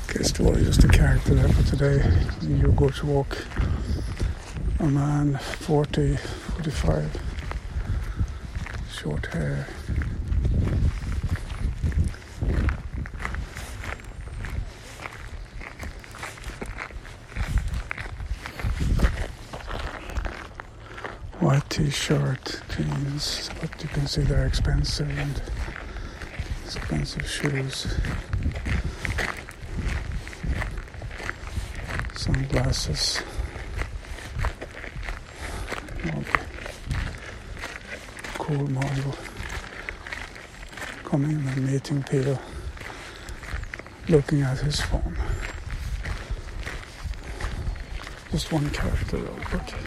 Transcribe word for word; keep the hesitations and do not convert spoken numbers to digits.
Guess det var just a character där för today. You go to walk a man forty, forty-five, short hair. White t-shirt, jeans, but you can see they're expensive and expensive shoes. Sunglasses. Okay. Cool model. Coming in and meeting Peter. Looking at his phone. Just one character though, but